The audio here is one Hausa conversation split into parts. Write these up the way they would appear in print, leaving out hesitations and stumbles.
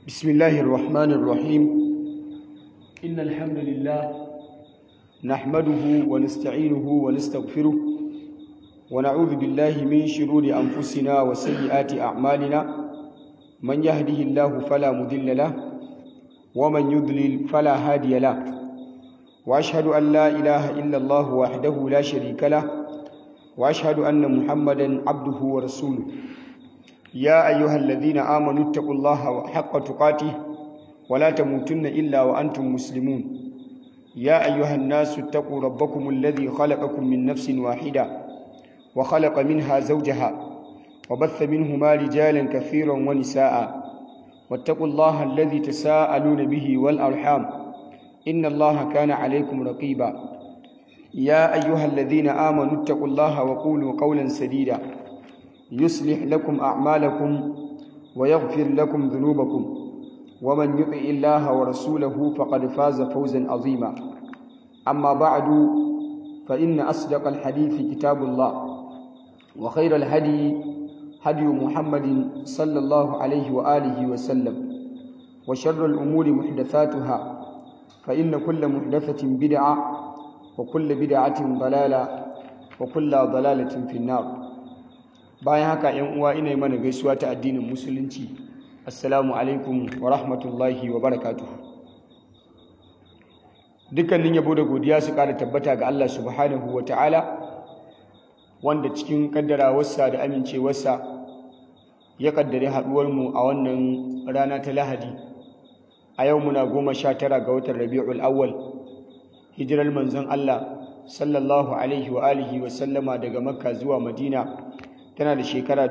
بسم الله الرحمن الرحيم إن الحمد لله نحمده ونستعينه ونستغفره ونعوذ بالله من شرور أنفسنا وسيئات أعمالنا من يهده الله فلا مضل له ومن يضلل فلا هادي له وأشهد أن لا إله إلا الله وحده لا شريك له وأشهد أن محمدا عبده ورسوله يا أيها الذين آمنوا اتقوا الله حق تقاته ولا تموتن إلا وأنتم مسلمون يا أيها الناس اتقوا ربكم الذي خلقكم من نفس واحدة وخلق منها زوجها وبث منهما رجالا كثيرا ونساء واتقوا الله الذي تساءلون به والأرحام إن الله كان عليكم رقيبا يا أيها الذين آمنوا اتقوا الله وقولوا قولا سديدا يصلح لكم أعمالكم ويغفر لكم ذنوبكم ومن يطع الله ورسوله فقد فاز فوزا عظيما أما بعد فإن أصدق الحديث كتاب الله وخير الهدي هدي محمد صلى الله عليه وآله وسلم وشر الأمور محدثاتها فإن كل محدثة بدعة وكل بدعة ضلالة وكل ضلالة في النار. bayan haka ‘yan uwa ina yi mana gaisuwa ta addinin musulunci assalamu alaikum wa rahmatullahi wa barakatuh. Dukkanin yabo da godiya su ƙara tabbata ga Allah subhanahu wa ta'ala wanda cikin kaddarawarsa da amincewarsa ya kaddare haɗuwarmu a wannan rana ta Lahadi a yau muna 19 ga watan Rabi'ul Awwal hijirar manzon Allah sallallahu alaihi wa alihi wa sallama daga Makka zuwa Madina tana da shekara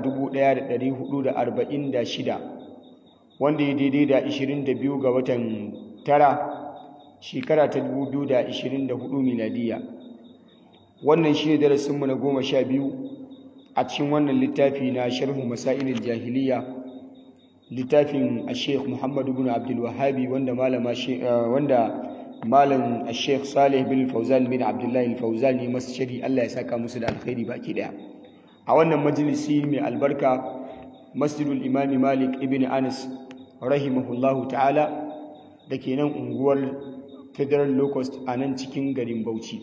1446 wanda ya daidai da 22 ga watan tara shekara ta 2024 miladiya. Wannan shi ne darasinmu na 12 a cikin wannan littafi na sharhu masailil jahiliya, littafin Sheikh Muhammad ibn Abdul Wahhabi wanda malam Sheikh Salih bin Fawzan bin Abdullah al-Fawzan ne masu shari, Allah ya saka musu da alkhairi baki daya. A wannan majalisi mai albarka Masjidul Imami Malik ibn Anas rahimahullahu ta'ala da ke nan unguwar Federal Locust a nan cikin garin Bauchi.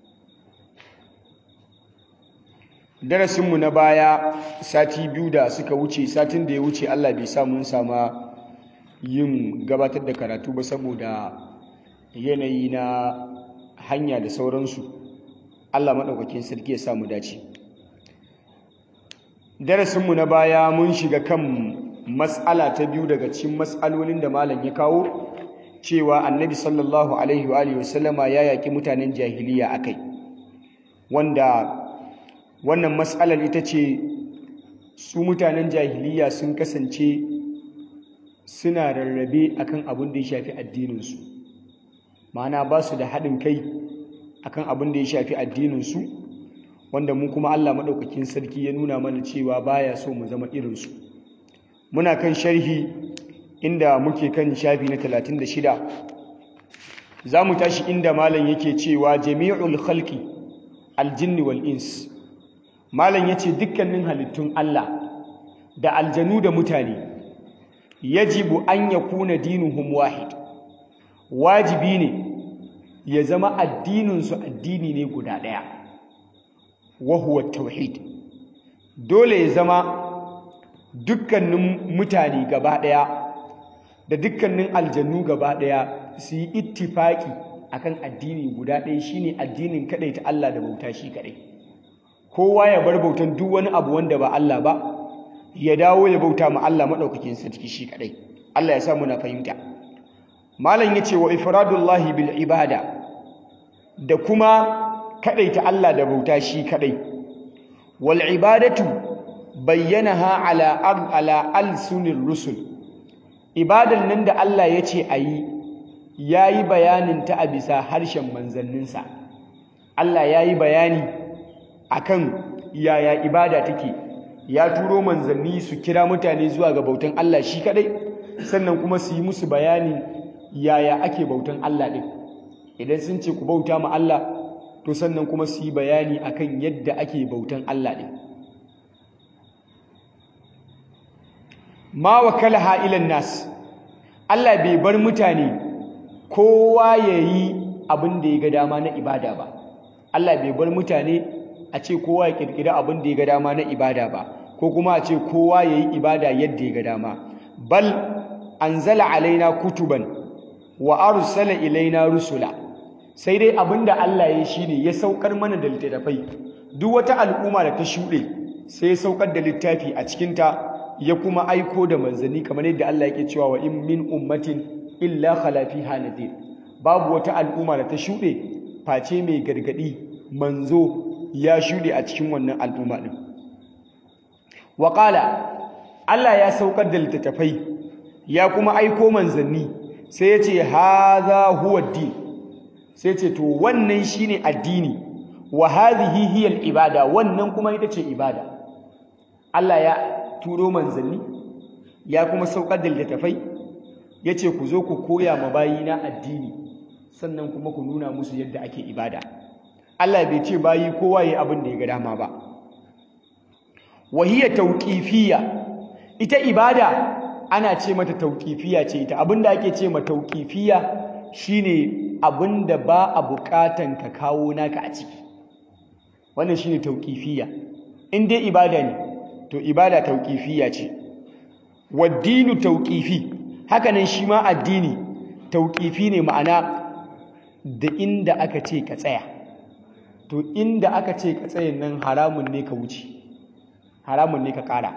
Darasinmu na baya sati biyu da suka wuce, satin da ya wuce Allah bai sa mun sama yin gabatar da karatu ba saboda yanayi na hanya da sauransu. Allah maɗaukakin sarki ya samu dace. Darasinmu na baya mun shiga kan mas'ala ta biyu daga cikin mas'alolin da malam ya kawo, cewa annabi sallallahu alaihi wa sallama ya yaƙi mutanen jahiliya akai, wanda wannan mas'alar ita ce su mutanen jahiliya sun kasance suna rarrabe akan abin da ya shafi addininsu, ma'ana ba su da haɗin kai akan abin da ya shafi addininsu, wanda mu kuma Allah maɗaukakin sarki ya nuna mana cewa baya so mu zama irinsu. Muna kan sharhi inda muke kan shafi na 36, za mu tashi inda malam yake cewa jami'ul khalqi aljinni wal ins. Malam yace dukkanin halittun Allah da aljanu da mutane yajibu an yakuna dinuhum wahid, wajibi ne ya zama addininsu addini ne guda ɗaya, wahuwa tauhid. Dole ya zama dukkanin mutane gaba daya da dukkanin aljannu gaba daya su yi ittifaki akan addini guda daya, shine addinin ta Allah da bauta shi kadai. Kowa ya bar bautan duk wani abu wanda ba Allah ba, ya dawo ya bauta ma Allah madaukakin sarki shi kadai. Allah ya sa muna fahimta. Malam yace wa ifradullahi bil ibada, da kuma kadaita Allah da bauta shi kadai. Wal ibadatu bayyanaha ala alsunir rusul. Ibadan nan da Allah yace ayi yayi bayanin ta a bisa harshen manzanninsa. Allah yayi bayani akan yaya ibada take. Ya turo manzanni su kira mutane zuwa ga bautan Allah shi kadai, sannan kuma su yi musu bayani yaya ake bautan Allah din. Idan sun ce ku bauta ma Allah, to sannan kuma su yi bayani akan yadda ake bautan Allah ɗin. Ma wakalaha ilan nas, Allah bai bar mutane kowa yayi abin da ya ga dama na ibada ba. Allah bai bar mutane a ce kowa ya kirkira abin da ya ga dama na ibada ba, ko kuma a ce kowa yayi ibada yadda ya ga dama. Bal anzala alaina kutuban wa arsala ilaina rusula. Sai dai abinda Allah ya shine ya saukar mana da littattafai. Duk wata al'umma da ta shuɗe sai ya saukar da littafi a cikinta, ya kuma aiko da manzanni, kamar yadda Allah yake cewa wa in min ummatin illa khala fiha nadir. Babu wata al'umma da ta shuɗe face mai gargadi manzo ya shuɗe a cikin wannan al'umma din. Wa qala, Allah ya saukar da littattafai ya kuma aiko manzanni, sai ya ce hadha huwa ad-din. Sai ce to wannan shine addini, wa hadhihi hiya al-ibada, wannan kuma ita ce ibada. Allah ya turo manzanni ya kuma saukar da littattafai, yace ku zo ku koya ma bayina addini, sannan kuma ku nuna musu yadda ake ibada. Allah bai ce bayi kowa yayi abin da ya ga dama ba. Wa hiya tawqifiyya, ita ibada ana ce mata tauƙifiya ce. Ita abinda ake ce ma tauƙifiya shine abinda ba a buƙatan ka kawo naka a ciki. Wannan shine tauƙifiya. In dai ibada ne to ibada tauƙifiya ce. Waddinu tauƙifi, haka nan shi ma addini tauƙifi ne, ma'ana da inda aka ce ka tsaya. To inda aka ce ka tsayin nan haramun ne ka wuce, haramun ne ka ƙara.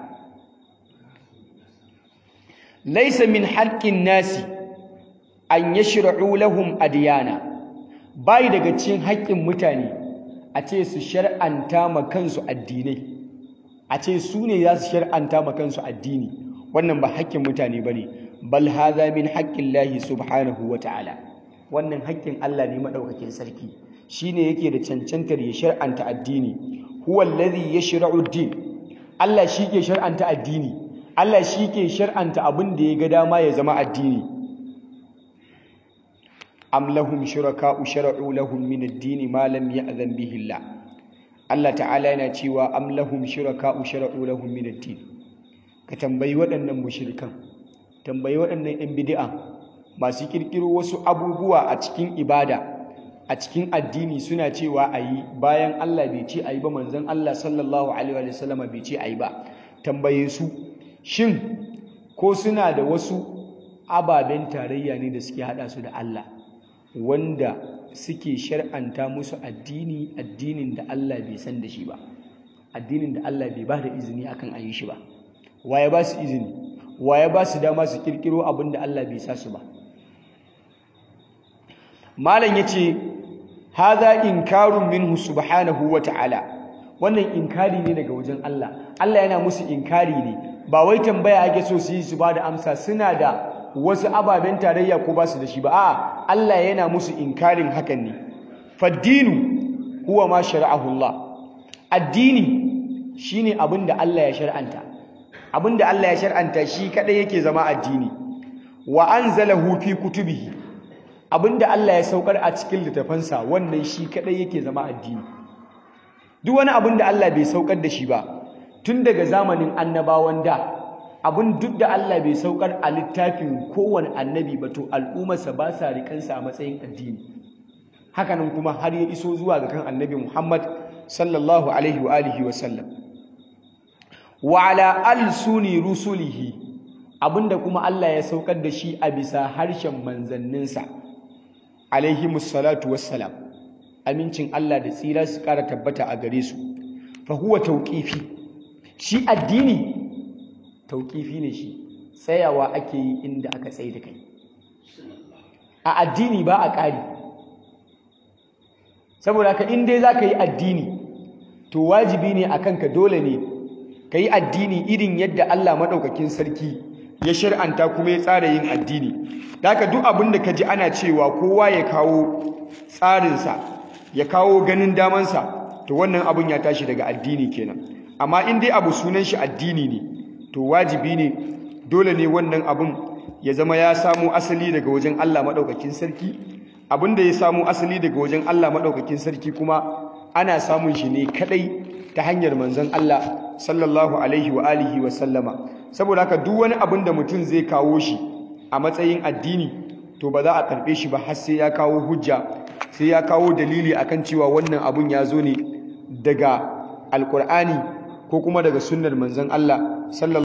Laisa min haƙƙin nasi an yashra'u lahum adiyana, bai daga cikin haƙƙin mutane a ce su shar'anta ma kansu addinai, a ce su ne za su shar'anta ma kansu addini. Wannan ba haƙƙin mutane bane, bal hadha min haqqillahi subhanahu wa ta'ala. Wannan haƙƙin Allah ne madaukakin sarki, shine yake da cancantar ya shar'anta addini. Huwa alladhi yashra'u ad-din, Allah shi ke shar'anta addini. Allah shi ke shar'anta abin da ya ga dama ya zama addini. Am lahum shuraka'u shara'u lahum min ad-din ma lam ya'zan bihi Allah. Allah ta'ala yana cewa am lahum shuraka'u shara'u lahum min ad-din. Ka tambayi waɗannan mushrikan, tambayi waɗannan ƴan bid'a masu kirkiro wasu abubuwa a cikin ibada, a cikin addini, suna cewa ayi bayan Allah bai ce ayi ba, manzon Allah sallallahu alaihi wa sallam bai ce ayi ba. Tambaye su, shin ko suna da wasu ababen tarayya ne da suke hada su da Allah, wanda suke shar'anta musu addinin da Allah bai san da shi ba, addinin da Allah bai ba da izini akan ayi shi ba? Waye ba su izini? Waye ba su dama su kirkiro abin da Allah bai sa su ba? Malam yace hadha inkarun minhu subhanahu wa ta'ala. Wannan inkari ne daga wajen Allah. Allah yana musu inkari ne, ba wai tambaya ake so su yi su ba da amsa suna da wasu ababen tarayya ko ba su da shi ba. A'a, Allah yana musu inkarin hakan ne. Faddinu huwa ma shara'ahu Allah. Addini shine abin da Allah ya shar'anta. Abin da Allah ya shar'anta shi kadai yake zama addini. Wa anzalahu fi kutubihi, abin da Allah ya saukar a cikin littafansa, wannan shi kadai yake zama addini. Duk wani abin da Allah bai saukar da shi ba, tun daga zamanin annabawan da, abin duk da Allah bai saukar a littafin kowane annabi ba, to al'ummarsa ba sa rikansa a matsayin addini. Hakanan kuma har ya iso zuwa ga kan annabi Muhammad sallallahu alaihi wa alihi wa sallam. Wa ala alsuni rusulihi, abinda kuma Allah ya saukar da shi a bisa harshen manzanninsa alaihimus salatu wassalam, amincin Allah da tsira su ƙara tabbata a gare su. Fa huwa tauqifi, shi addini tauqifi ne. Shi tsayawa ake yi inda aka tsaye da kai. A addini ba a ƙari. Saboda haka in dai zaka yi addini, to wajibi ne akan ka, dole ne ka yi addini irin yadda Allah madaukakin sarki ya shar'anta kuma ya tsara yin addini. Haka duk abin da ka ji ana cewa kowa ya kawo tsarinsa, ya kawo ganin damansa, to wannan abin ya tashi daga addini kenan. Amma in dai abu sunan shi addini ne, to wajibi ne, dole ne wannan abin ya zama ya samu asali daga wajen Allah madaukakin sarki. Abin da ya samu asali daga wajen Allah madaukakin sarki kuma ana samun shi ne kadai ta hanyar manzon Allah sallallahu alaihi wa alihi wa sallama. Saboda haka duk wani abin da mutum zai kawo shi a matsayin addini to ba za a karɓe shi ba har sai ya kawo hujja, sai ya kawo dalili akan cewa wannan abun ya zo ne daga alkur'ani ko kuma daga sunnar manzon Allah sallallahu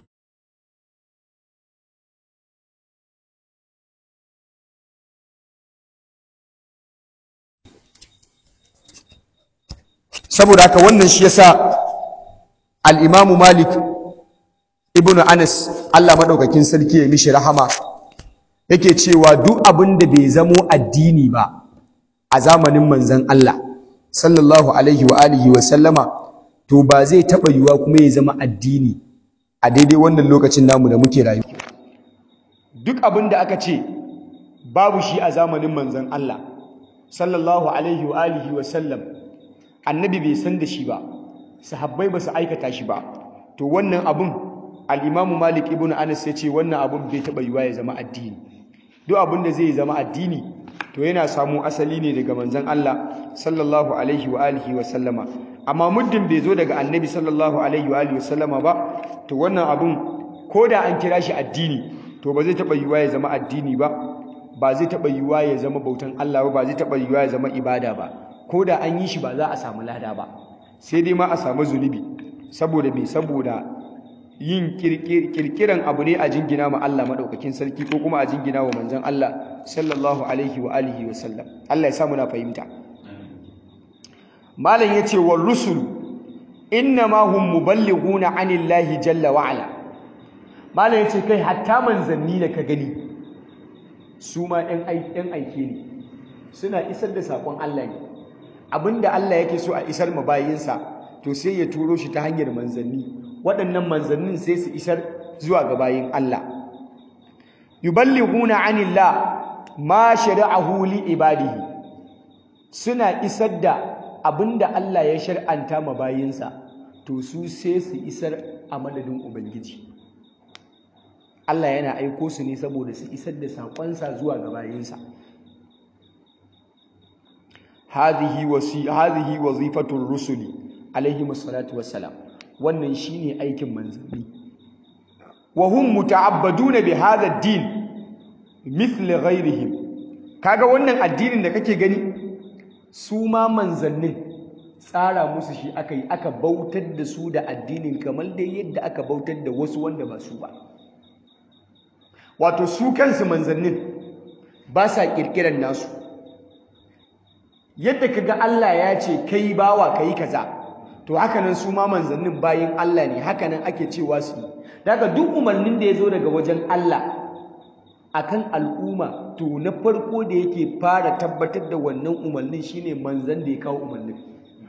saboda haka wannan shi yasa al-Imam Malik ibn Anas Allah madaukakin sarki ya mishi rahama yake cewa duk abin da bai zamo addini ba a zamanin manzon Allah sallallahu alaihi wa alihi wa sallama to ba zai taba yiwa kuma ya zama addini a daidai wannan lokacin namu da muke rayuwa. Duk abin da aka ce babu shi a zamanin manzon Allah sallallahu alaihi wa alihi wa sallam, annabi bai san da shi ba, sahabbai ba su aikata shi ba, to wannan abun al-Imam Malik ibn Anas ya ce wannan abun bai taba yiwa ya zama addini. Duk abin da zai zama addini to yana samu asali ne daga manzon Allah sallallahu alaihi wa alihi wa sallama, amma muddin bai zo daga annabi sallallahu alaihi wa alihi wa sallama ba, to wannan abun ko da an kira shi addini to ba zai taba yiwa ya zama addini ba, ba zai taba yiwa ya zama bautan Allah ba, ba zai taba yiwa ya zama ibada ba, ko da an yi shi ba za a samu lada ba, sai dai ma a samu zunubi. Saboda me? Saboda yin kirkiran abu ne a jingina ma Allah madaukakin sarki ko kuma a jingina wa manzon Allah sallallahu alaihi wa alihi wa sallam. Allah ya sa muna fahimta. Malam yace war rusul innama hum muballighuna anillahi jalla wa ala. Malam yace kai hatta manzanni da ka gani su ma ɗan aike ne, suna isar da sakon Allah ne. Abinda Allah yake so a isar ma bayinsa to sai ya turo shi ta hanyar manzanni, waɗannan manzannin sai su isar zuwa ga bayin Allah. Yuballighuna anillah ma shari'ahu li ibadihi, suna isar da abinda Allah ya shar'anta ma bayinsa to su sai su isar a madadin ubangiji. Allah yana aiko su ne saboda su isar da saƙonsa zuwa ga bayinsa. hadhihi wazifatur rusuli alaihi wassalatu wassalam, wannan shine aikin manzanni. wa hum muta'abbaduna bi hadha ad-din mithli ghayrihim. Kaga wannan addinin da kake gani, su ma manzannin tsara musu shi aka bautar da su da addinin kamar dai yadda aka bautar da wasu wanda ba su ba. Wato su kansu manzannin ba sa kirkiran nasu. Yadda kaga Allah ya ce kai bawa kai kaza, to haka nan su ma manzannin bayin Allah ne, haka nan ake cewa su. Daga duk umarnin da ya zo daga wajen Allah akan al'umma, to na farko da yake fara tabbatar da wannan umarnin shine manzan da ya kawo umarnin.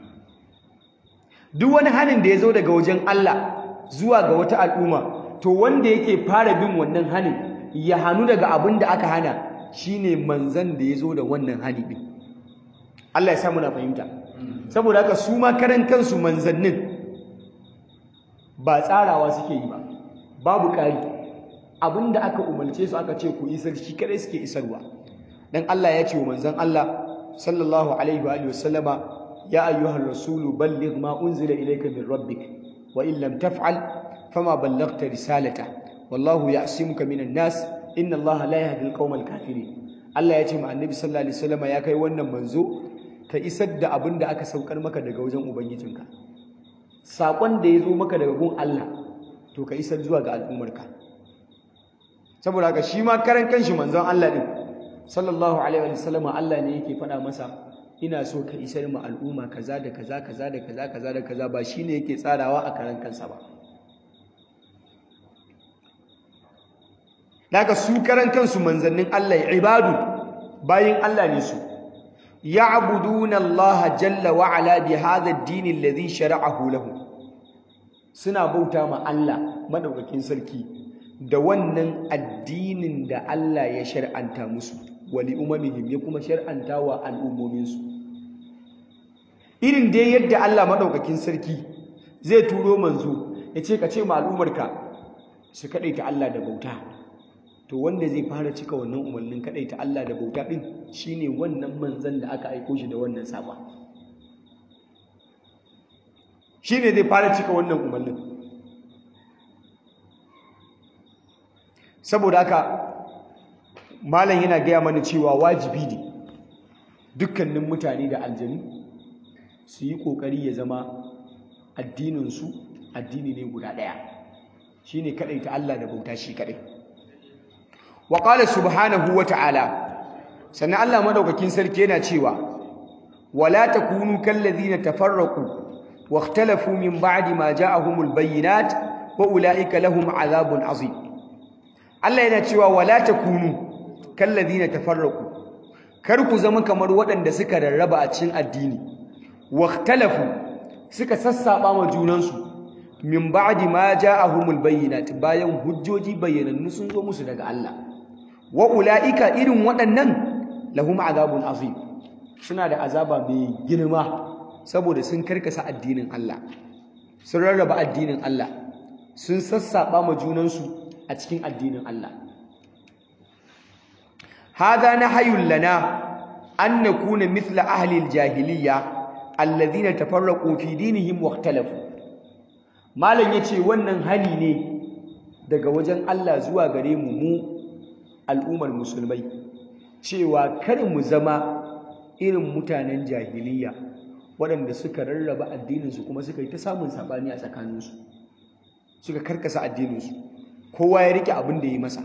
Duk wani hanin da ya zo daga wajen Allah zuwa ga wata al'umma, to wanda yake fara bin wannan hanin ya hanu daga abin da aka hana shine manzan da ya zo da wannan hani din. Allah ya sa muna fahimta. Saboda haka su ma karan kansu manzannin ba tsarawa suke yi ba, babu ƙari. Abinda aka umarce su aka ce ku isar shi kadai suke isarwa. Dan Allah ya ce wa manzon Allah sallallahu alaihi wa alihi wasallama, ya ayyuhar rasulu balligh ma unzila ilayka min rabbik wa in lam taf'al fama ballaghta risalata wallahu ya'simuka minan nas inna Allah la yahdi al-qawmal kafirin. Allah ya ce ma annabi sallallahu alaihi wasallama, ya kai wannan manzo ka isar da abin da aka saukar maka daga wajen ubangijinka. Saƙon da ya zo maka daga gun Allah to ka isar zuwa ga al'ummarka. Saboda haka shi ma karan kanshi manzon Allah din sallallahu alaihi wa sallam, Allah ne yake faɗa masa, ina so ka isar ma al'umma kaza da kaza kaza da kaza kaza da kaza, ba shine yake tsarawa a karan kansa ba. Daga su karan kansu manzannin Allah ibadu, bayin Allah ne su. يعبدون الله جل وعلا بهذا الدين الذي شرعه لهم. Suna bauta ma Allah madaukakin sarki da wannan addinin da Allah ya shar'anta musu, wali umamihim, ya kuma shar'anta wa al'ummominsu. Irin dai yadda Allah madaukakin sarki zai turo manzo ya ce ka ce ma al'ummarka su kadaita Allah da bauta, to wanda zai fara cika wannan umarnin kadaita Allah da bauta din shine wannan manzon da aka aiko shi da wannan saba. Shine zai fara cika wannan umarnin. Saboda haka malam yana gaya mana cewa wajibi ne dukkanin mutane da aljanu su yi kokari ya zama addininsu addini ne guda ɗaya shine kadai ta Allah da bauta shi kadai wa qala subhanahu wa ta'ala sannan Allah madaukakin sarki yana cewa wala takunu kallazina tafarraqu واختلفوا من بعد ما جاءهم البينات واولئك لهم عذاب عظيم Allah yana cewa wala takunu kallazina tafarraqu kar ku zama kamar waɗanda suka rarraba a cikin addini wakhtalafu suka sassaba ma junansu min ba'di ma ja'ahumul bayyinat bayan hujjoji bayyanannu sun zo musu daga Allah wa ulaika irin waɗannan lahum azabun azim suna da azaba mai girma saboda sun karkasa addinin Allah sun rarraba addinin Allah sun sassaba ma junansu a cikin addinin Allah hada nahyun lana an nakuna mithla ahli aljahiliyya alladhina tafarraqu fi dinihim wakhtalafu malam yace wannan hali ne daga wajen Allah zuwa gare mu al'ummar musulmai cewa kar mu zama irin mutanen jahiliyya waɗanda suka rarraba addininsu kuma suka yi ta samun saɓani a tsakaninsu suka karkasa addininsu kowa ya rike abin da ya yi masa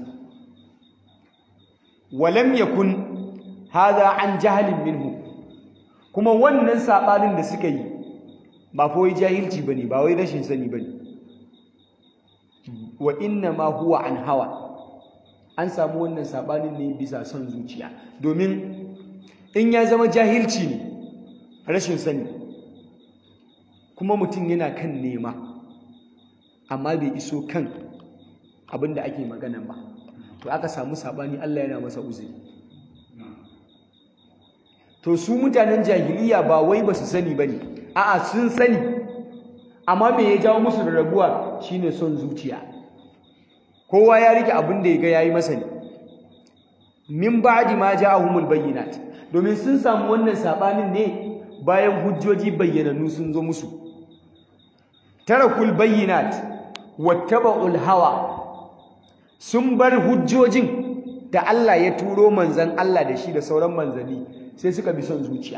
walam yakun hadha an jahalin minhu kuma wannan saɓanin da suka yi ba fa wai jahilci bane ba wai rashin sani bane wa inna ma huwa an hawa an samu wannan saɓanin ne bisa son zuciya domin in ya zama jahilci ne rashin sani kuma mutum yana kan nema amma bai iso kan abin da ake magana ba to aka samu sabani Allah yana masa uzuri to su mutanen jahiliya ba wai ba su sani bane a'a sun sani amma me ya jawo musu da rabuwa shine son zuciya kowa ya rike abin da ya ga yayi masa ne min ba'di ma ja'ahumul bayyinat domin sun samu wannan sabanin ne bayan hujjoji bayyananu sun zo musu tarakul bayyinat wattaba'ul hawa sun bar hujjojin da Allah ya turo manzon Allah da shi da sauran manzanni sai suka bi son zuciya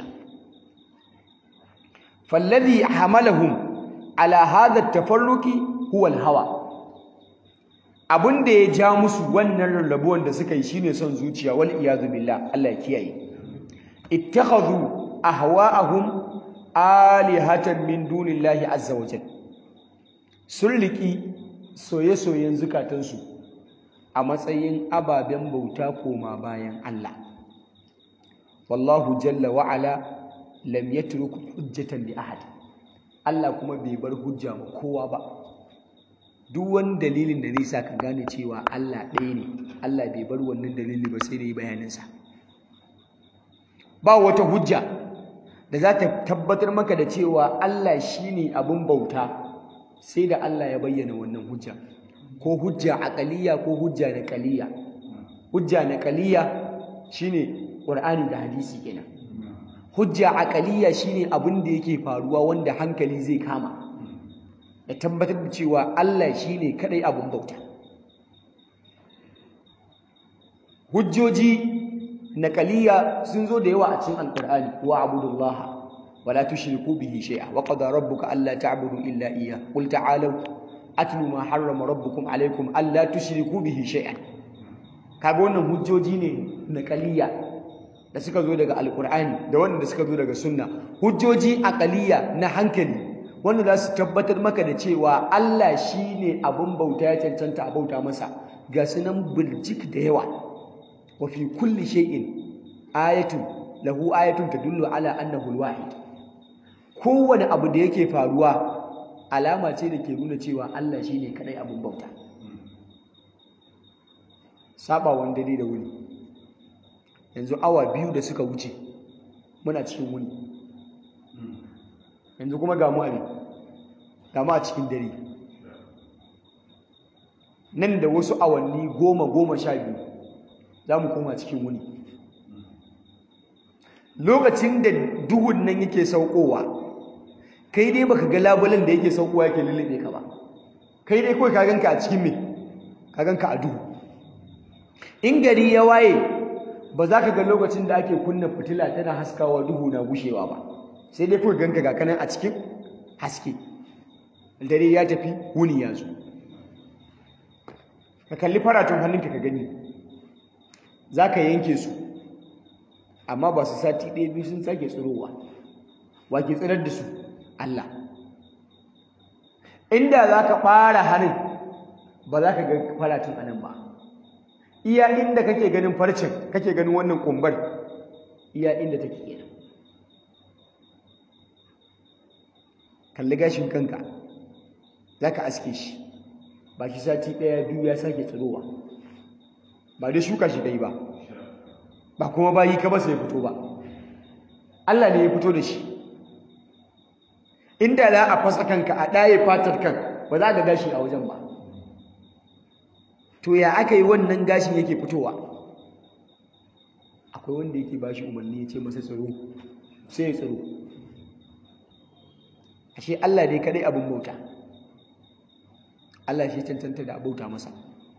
falladhi hamalahum ala hadha at-tafarruqi huwa al-hawa abinda ya ja musu wannan rarrabuwan da suka yi shine son zuciya wal iyadu billah Allah ya kiyaye ittakhadhu ahwa'ahum alihatan min dunillahi azza wa jalla sun riki soye-soyen zukatansu a matsayin ababen bauta koma bayan Allah wallahu jalla wa ala lam yatruk hujjatan li ahad Allah kuma bai bar hujja ma kowa ba duk wani dalilin da zai sa ka gane cewa Allah ɗaya ne Allah bai bar wannan dalili ba sai da yi bayaninsa ba wata hujja da za ta tabbatar maka da cewa Allah shine abin bauta sai da Allah ya bayyana wannan hujja ko hujja aqaliyya ko hujja naqaliyya hujja naqaliyya shine Qur'ani da hadisi kenan hujja aqaliyya shine abin da yake faruwa wanda hankali zai kama ya tabbatar da cewa Allah shine kadai abin bauta hujjoji naqaliyya sun zo da yawa a cikin alqur'ani wa abudullaha wala tushriku bihi shay'a wa qada rabbuka alla ta'budu illa iyyah qul ta'alu atlu ma harrama rabbukum alaykum alla tushriku bihi shay'an kaga wannan hujjoji ne naqaliyya da suka zo daga alqur'ani da wanda suka zo daga sunna hujjoji aqaliyya na hankali wanda za su tabbatar maka da cewa Allah shine abin bauta ya cancanta a bauta masa ga sunan biljik da yawa wa fi kulli shay'in ayatun lahu ayatun tadullu ala annahu alwahid kowane abu da yake faruwa alama ce da ke nuna cewa Allah shine kadai abin bauta sabawan dare da wuni yanzu awa biyu da suka wuce muna cikin wuni yanzu kuma ga mu a cikin dare nan da wasu awanni 10-12 za mu koma cikin wuni lokacin da duhun nan yake saukowa kai dai baka ga labulen da yake saukowa yake lullube ka ba kai dai kawai ka ganka a cikin me ka ganka a duhu in gari ya waye ba za ka ga lokacin da ake kunna fitila tana haskawa duhu na gushewa ba, sai dai kuka ganka ga kanan a cikin haske. Dare ya tafi, wuni ya zo. Ka kalli faratun hannunka ka gani, za ka yanke su amma ba su sati ɗaya biyu sun sake tsirowa. Wa ke tsirar da su? Allah. Inda za ka ɓara hannun ba za ka ga faratun anan ba, iya inda kake ganin farcen, kake ganin wannan kumbar, iya inda take kenan. Kalli gashin kanka, za ka aske shi, ba shi sati ɗaya biyu ya sake tsirowa. Ba dai shuka shi kai ba, ba kuma bayi ka ba sai ya fito ba, Allah ne ya fito da shi. Inda za a fasa kanka a ɗaye fatar kan, ba za ka gashi a wajen ba. To ya aka yi wannan gashin yake fitowa? Akwai wanda yake bashi umarni ya ce masa tsiro, sai ya tsiro. Ashe Allah dai kadai abin bauta, Allah shi cancanta da abauta masa.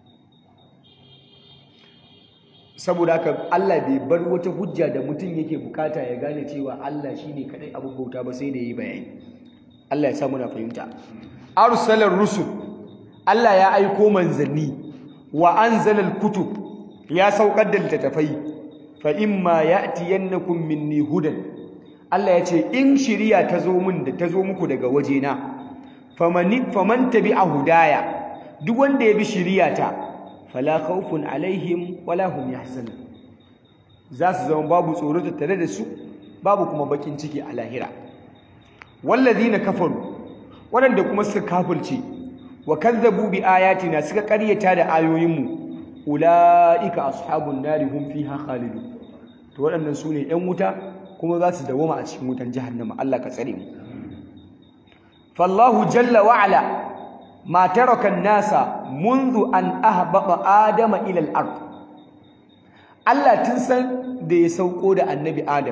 Saboda haka Allah bai bar wata hujja da mutum yake bukata ya gane cewa Allah shine kadai abin bauta ba, sai da yayi bayani. Allah ya sa muna fahimta. Arsalar rusul, Allah ya aiko manzanni, wa anzalal kutub, ya saukar da littattafai. Fa imma ya'tiyannakum minni hudan, Allah ya ce in shiriya ta zo min da ta zo muku daga wajena, faman tabi'a hudaya, duk wanda ya bi shiriyata, fala khawfun alaihim wala hum yahzanun, za su zama babu tsoro tattare da su, babu kuma bakin ciki a lahira. Wallazina kafaru, waɗanda kuma suka kafirce, wa kazzabu bi ayatina, suka ƙaryata da ayoyinmu, ulaika ashabun nari hum fiha khalidun, to waɗannan sune ƴan wuta kuma za su dawoma a cikin wutan jahannama. Allah ka tsare mu. Fallahu jalla wa ala ma taraka an-nasa منذ an ahbaba adama ila al-ard, Allah tun san da ya sauko da annabi Adam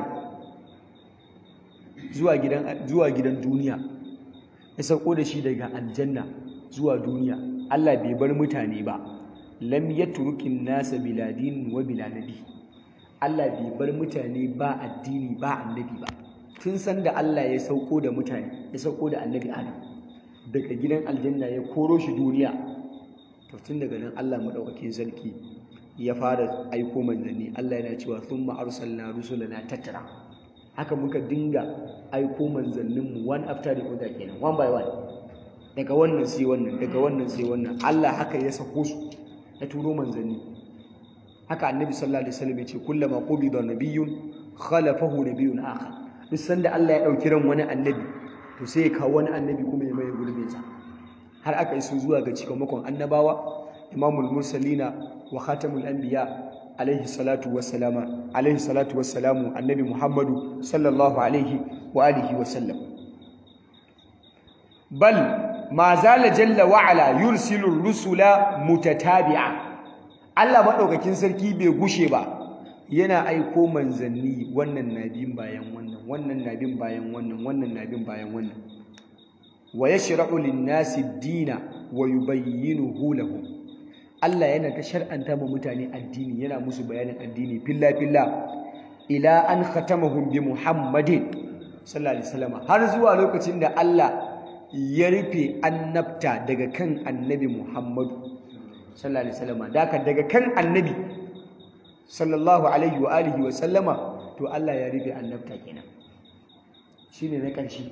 zuwa gidan duniya, ya sauko da shi daga aljanna zuwa duniya, Allah bai bar mutane ba. Lam yatrukin nasa bila din wa bila nabi, Allah bai bar mutane ba addini ba annabi ba. Tun san da Allah ya sauko da mutane, ya sauko da annabi Adam daga gidan aljanna ya koro shi duniya, to tun daga nan Allah madaukakin sarki ya fara aiko manzanni. Allah yana cewa thumma arsalna rusulana tattara, haka muka dinga aiko manzanninmu one after the other kenan, one by one, daga wannan sai wannan, daga wannan sai wannan. Allah haka ya sako su, ya turo manzanni. Haka annabi sallallahu alaihi wasallam ya ce kullama qubida nabiyyun khalafahu nabiyyun akhar, duk sanda Allah ya dauki ran wani annabi to sai ya kawo wani annabi kuma ya mai gurbin sa, har aka iso zuwa ga cikamakon annabawa, imamul mursalina wa khatamul anbiya alaihi salatu wassalamu annabi Muhammadu sallallahu alaihi wa alihi wa sallam. Bal ma zala jalla wa ala yursilu rusula mutatabi'a, Allah madaukakin sarki bai gushe ba yana aiko manzanni, wannan nabin bayan wannan, wannan nabin bayan wannan, wannan nabin bayan wannan. Wa yashra'u lin-nasi ad-dina wa yubayyinuhu lahum, Allah yana ta shar'anta ma mutane addini, yana musu bayanin addini filla filla, ila an khatamahum bi Muhammadin sallallahu alaihi wasallam, har zuwa lokacin da Allah ya rufe annabta daga kan annabi Muhammadu sallallahu alaihi wasallam. Daga kan annabi sallallahu alaihi wa alihi wa sallama, to Allah ya rufe annabta kenan, shine na ƙarshe.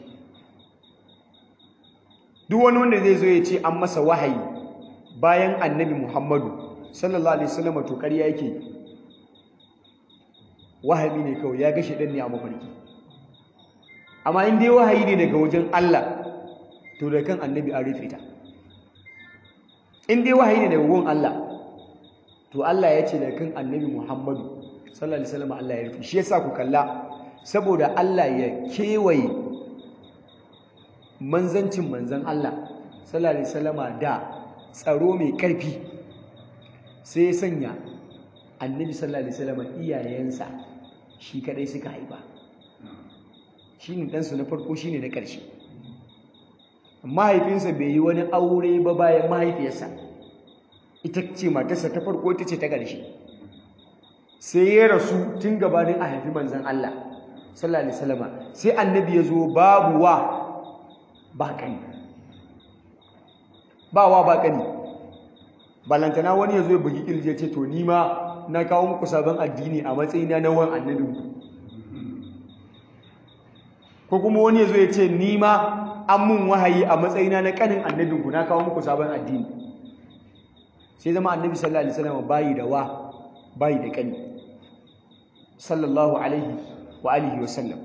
Duk wani wanda zai zo ya ce an masa wahayi bayan annabi Muhammadu sallallahu alaihi wasallam, to ƙarya yake, wahayi ne kawai, ya ga shedan ne a mafarki. Amma in dai wahayi ne daga wajen Allah, to da kan annabi an rufe ta. In dai wahayi ne daga wajen Allah, to Allah ya ce da kan annabi Muhammadu sallallahu alaihi wasallam Allah ya rufe. Shi yasa ku kalla, saboda Allah ya kewaye manzancin manzan Allah sallallahu alaihi wasallam da tsaro mai ƙarfi, sai ya sanya annabi sallallahu alaihi wasallam iyayensa shi kadai suka haifa, shine ɗansu na farko, shine na ƙarshe. Mahaifinsa bai yi wani aure ba bayan mahaifiyarsa, ita ce matarsa ta farko, ita ce ta ƙarshe. sai ya rasu tun gabanin a haifi manzon Allah sallallahu alaihi wasallam sai annabi ya zo babu wa ba kani ba wa ba kani balantana wani ya zo ya bugi kirje ya ce to ni ma na kawo muku sabon addini a matsayina na wan annabinku ko kuma wani ya zo ya ce ni ma an mun wahayi a matsayina na kanin annabinku na kawo muku sabon addini sai zama annabi sallallahu alaihi wasallam bayi da wa bayi da kani sallallahu alaihi wa alihi wa sallam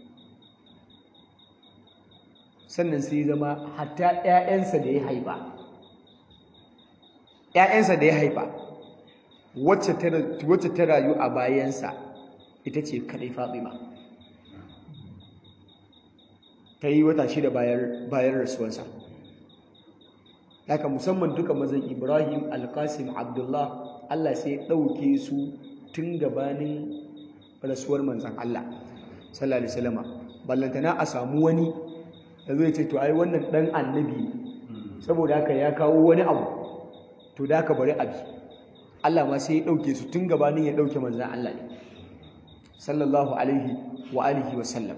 sannan sai zama hatta ƴaƴansa da ya haifa wacce ta rayu a bayansa ita ce kadai Fatima ta yi wata 6 bayan rasuwansa haka musamman duka mazan Ibrahim Al-Qasim Abdullah Allah sai ya ɗauke su tun gabanin rasuwar manzon Allah sallallahu alaihi wasallam ballantana a samu wani da zai ce to ai wannan dan annabi saboda haka ya kawo wani abu to da haka bari abi Allah ma sai ya ɗauke su tun gabanin ya ɗauke manzon Allah ne sallallahu alaihi wa alihi wa sallam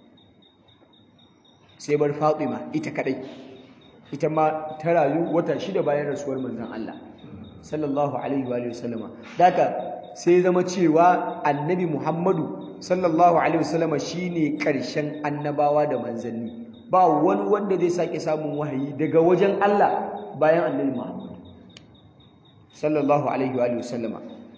sai bar Fatima ita kadai ita ma ta rayu wata 6 bayan rasuwar manzon Allah sallallahu alaihi wa sallama daga sai zama cewa annabi Muhammadu sallallahu alaihi wa sallama shine karshen annabawa da manzanni ba wani wanda zai sake samun wahayi daga wajen Allah bayan annabi Muhammad sallallahu alaihi wa sallama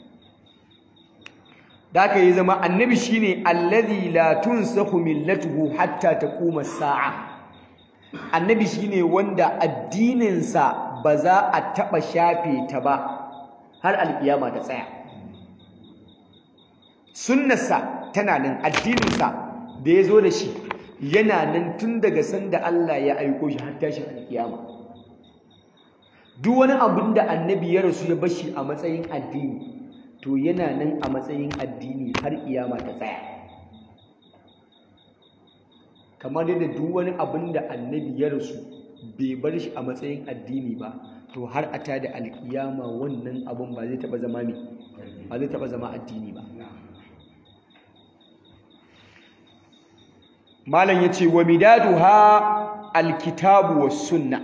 daga yi zama annabi shine allazi la tunsakhu millatuhu hatta taquma as-sa'a annabi shine wanda addininsa ba za a taba shafe ta ba har alkiyama ta tsaya sunnarsa tana nan addininsa da ya zo da shi yana nan tun daga sanda Allah ya aiko shi har tashin alkiyama duk wani abin da annabi ya rasu ya bashi a matsayin addini to yana nan a matsayin addini har kiyama ta tsaya kamar da duk wani abin da annabi ya rasu bai bar shi a matsayin addini ba to har a tada alkiyama wannan abin ba zai taba zama ba zai taba zama addini ba malam yace wa midaduha alkitabu was sunna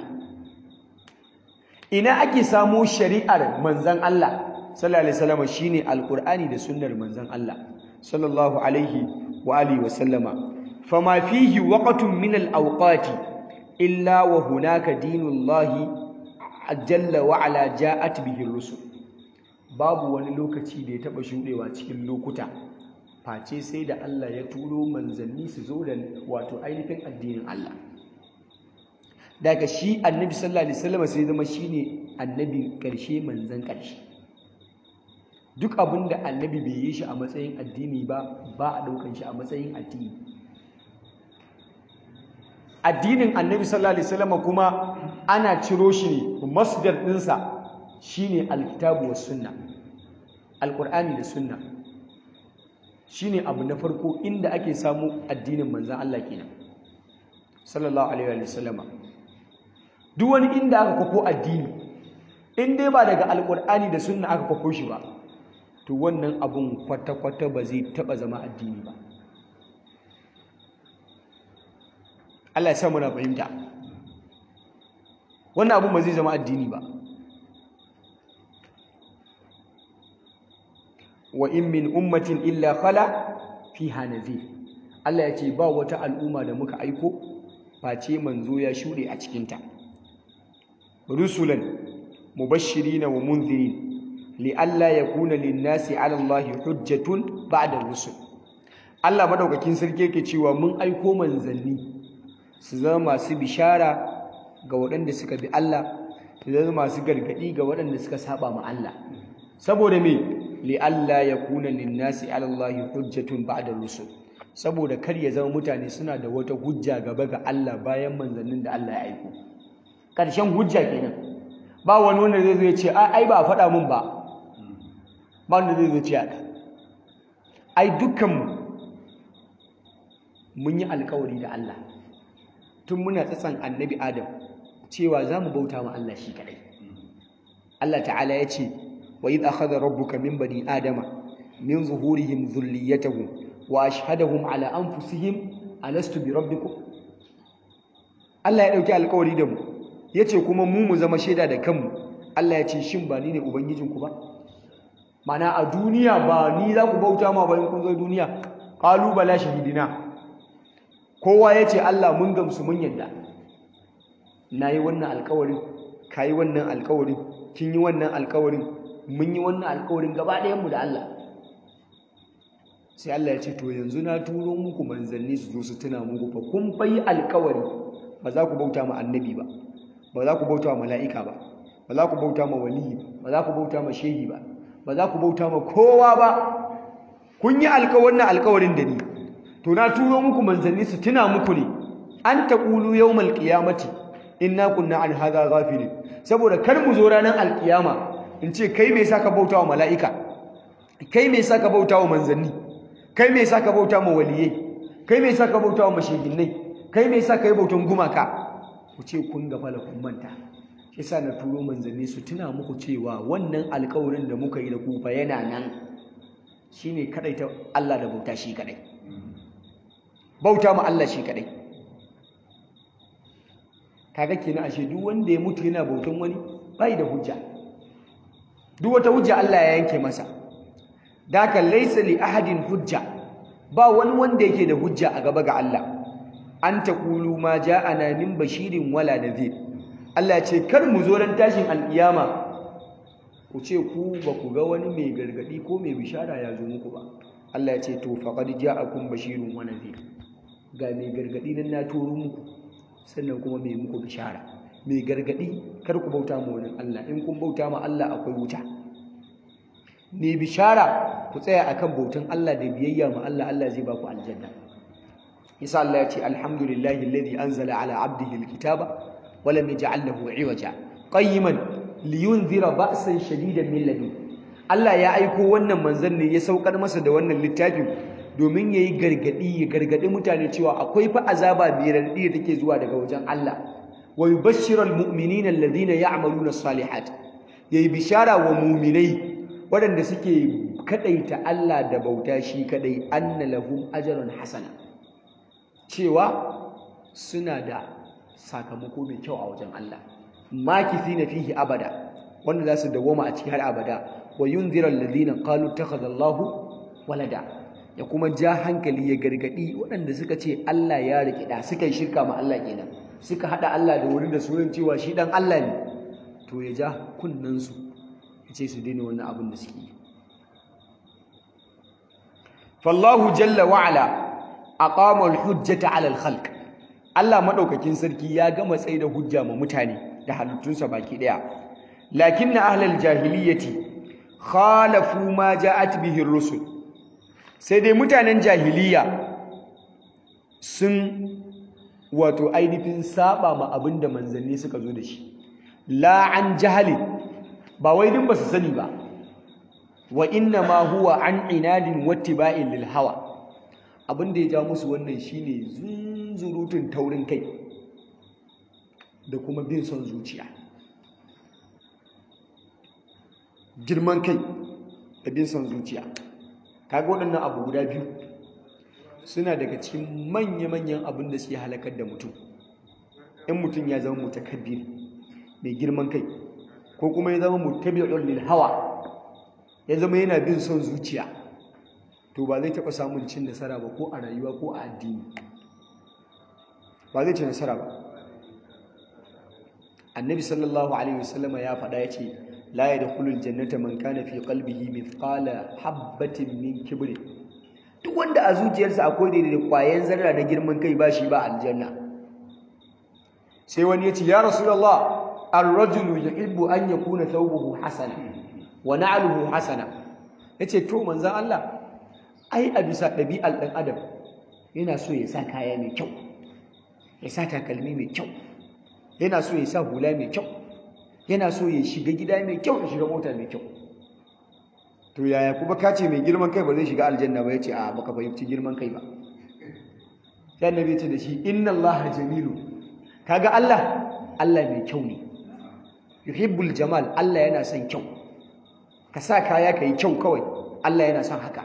ina ake samu shari'ar manzon Allah sallallahu alaihi wasallam shine alqur'ani da sunnar manzon Allah sallallahu alaihi wa alihi wasallama fama fihi waqtun min alawqati illa wa hunaka dinullahi jalla wa ala ja'at bihi rusul babu wani lokaci da ya taba shudewa cikin lokuta face sai da Allah ya turo manzanni su zo da wato ainihin addinin Allah daga shi annabi sallallahu alaihi wasallam sai zama shine annabi karshe manzan karshe duk abinda annabi bai yi shi a matsayin addini ba a daukan shi a matsayin addini addinin annabi sallallahu alaihi wasallam kuma ana ciro shi ne masdar dinsa shine alkitabu was sunna alqur'ani da sunna shine abu na farko inda ake samu addinin manzon Allah kenan sallallahu alaihi wasallam duk wani inda aka kwafo addini in dai ba daga alqur'ani da sunna aka kwafo shi ba to wannan abun kwata-kwata ba zai taba zama addini ba Allah ya sa muna fahimta wannan abun ba zai zama addini ba wa in min ummatin illa khala fiha nadhir Allah ya ce ba wata al'umma da muka aiko face manzo ya shude a cikin ta rusulan mubashirin wa munzirin li alla yakuna lin-nasi 'ala Allahi hujjatun ba'da rusul Allah madaukakin sarki yake cewa mun aiko manzanni su zama masu bishara ga waɗanda suka bi Allah su zama masu gargadi ga waɗanda suka saba ma Allah saboda me li alla yakuna lin-nasi 'ala Allahi hujjatun ba'da rusul saboda kar ya zama mutane suna da wata hujja gaba ga Allah bayan manzannin da Allah ya aiko karshen hujja kenan ba wani wanda zai zo ya ce ai ba a faɗa mun ba wanda zai zo ce haka ai dukkanmu mun yi alkawari da Allah tun muna tsatsan annabi Adam cewa za mu bauta ma Allah shi kadai Allah ta'ala ya ce wa idh akhadha rabbuka min bani adama min zuhurihim dhurriyyatahum wa ashhadahum ala anfusihim alastu bi rabbikum. Allah ya dauki alƙawari da mu yace kuma mu zama shaida da kanmu. Allah ya ce shin ba ni ne ubangijinku ba? Mana a duniya ba ni za ku bauta ma ba in kun zo duniya? Qalu bala shahidina. Kowa yace Allah mun gamsu mun yadda. Nayi wannan alƙawarin, kai wannan alƙawarin, kin yi wannan alƙawarin, mun yi wannan alƙawarin gaba ɗayan mu da Allah. Sai Allah ya ce to yanzu na turo muku manzanni su zo su tuna muku fa kun fayi alƙawari ba za ku bauta ma annabi ba, ba za ku bauta ma mala'ika ba, ba za ku bauta ma wali ba, ba za ku bauta ma shehi ba, ba za ku bauta ma kowa ba. Kun yi wannan alƙawarin da ni, to na turo muku manzanni su tuna muku ne an taqulu yawmal qiyamati inna kunna an hadha ghafilin, saboda kar mu zo ranar alƙiyama in ce kai me yasa ka bauta wa mala'ika, kai me yasa ka bauta wa manzanni, kai me yasa ka bauta ma waliyai, kai me yasa ka bauta wa mashehinnai, kai me yasa kai bautan gumaka. Ku ce kun gafala kun manta. Yasa na turo manzanni su tuna muku cewa wannan alƙawarin da muka yi da ku fa yana nan, shine kadai ta Allah da bauta shi kadai, bauta ma Allah shi kadai. Kaga kenan ashe duk wanda ya mutu yana bautan wani bai da hujja, duk wata hujja Allah ya yanke masa. Daka laysa li ahadin hujja, ba wani wanda yake da hujja a gaba ga Allah. An taqulu ma ja'ana min bashirin wala nadhir. Allah ya ce kar mu zo ran tashin alkiyama ku ce ku ba ku ga wani mai gargadi ko mai bishara ya zo muku ba. Allah ya ce to faqad ja'akum bashirun wa nadhir. Ga mai gargadi nan na turo muku, sannan kuma mai muku bishara. Mai gargadi kar ku bauta ma wani Allah, in kun bauta ma Allah akwai wuta. Mai bishara ku tsaya akan bautan Allah da biyayya ma Allah, Allah zai ba ku aljanna. Isa Allah ya ce alhamdulillahi alladhi anzala ala 'abdihi alkitaba wa lam yaj'al lahu 'iwaja qayyiman liyunzira ba'san shadidan min ladun. Allah ya aiko wannan manzon ne ya saukar masa da wannan littafin domin yayi gargadi mutane cewa akwai fa azaba mai radadi da take zuwa daga wajen Allah. Wa yubashshiral mu'minina alladhina ya'maluna as-salihat. Yayi bishara wa mu'minai waɗanda suke kadaita Allah da bauta shi kadai, anna lahum ajran hasana, cewa suna da sakamako mai kyau a wajen Allah, makithina fihi abada, wanda za su dawoma a cikin har abada. Wa yunzira alladhina qalu ittakhadha Allahu walada, ya kuma ja hankali ya gargadi waɗanda suka ce Allah ya rike da, suka yi shirka ma Allah kenan, suka hada Allah da wuri da sunan cewa shi dan Allah ne, to ya ja kunnan su ya ce su daina wannan abin da suke yi. Fallahu jalla wa ala aqama al-hujjata 'ala al-khalq. Allah madaukakin sarki ya gama tsaye da hujja ma mutane da halittunsa baki daya. Lakinna ahlal jahiliyyati khalafu ma ja'at bihi ar-rusul. Sai dai mutanen jahiliya sun wato ainihin saba ma abinda manzanni suka zo da shi. La an jahali, ba wai din ba su sani ba. Wa inna ma huwa an inadin wattiba'in lil hawa. Abin da ya ja musu wannan shine zunzurutun taurin kai da kuma bin son zuciya, girman kai da bin son zuciya. Kaga waɗannan abu guda biyu suna daga cikin manya-manyan abin da suke halakar da mutum. In mutum ya zama mutakabbir, mai girman kai, ko kuma ya zama muttabi'un lil hawa, ya zama yana bin son zuciya, to ba zai taɓa samun cin nasara ba, ko a rayuwa ko a addini ba zai ci nasara ba. Annabi sallallahu alaihi wasallama ya faɗa, ya ce la yadkhulul jannata man kana fi qalbihi mithqala habatin min kibri. Duk wanda a zuciyarsa akwai da kwayan zarra da girman kai ba shi ba aljanna. Sai wani ya ce ya rasulullah, ar-rajulu yuhibbu an yakuna thawbuhu hasana wa na'luhu hasana. Yace to manzon Allah, ai a bisa ɗabi'ar ɗan adam yana so ya sa kaya mai kyau, ya sa takalmi mai kyau, yana so ya sa hula mai kyau, yana so ya shiga gida mai kyau, ya shiga mota mai kyau. To yaya kuma ka ce mai girman kai ba zai shiga aljanna ba? Ya ce a baka fahimci girman kai ba. Sai annabi ce da shi inna Allaha jamilu. Kaga Allah mai kyau ne, yuhibbul jamal. Allah yana son kyau. Ka sa kaya ka yi kyau kawai, Allah yana son haka.